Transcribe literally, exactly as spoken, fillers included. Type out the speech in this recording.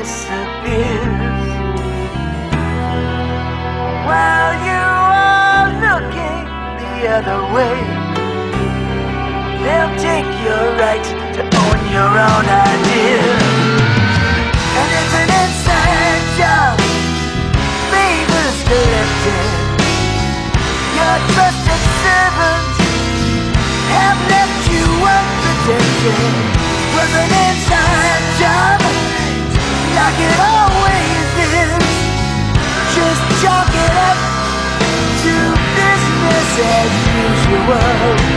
disappears. While you are looking the other way, they'll take your right to own your own ideas. And it's an inside job, favors collected. Your trusted servants have left you unprotected. Was an inside job, like it always is. Just chalk it up to business as usual.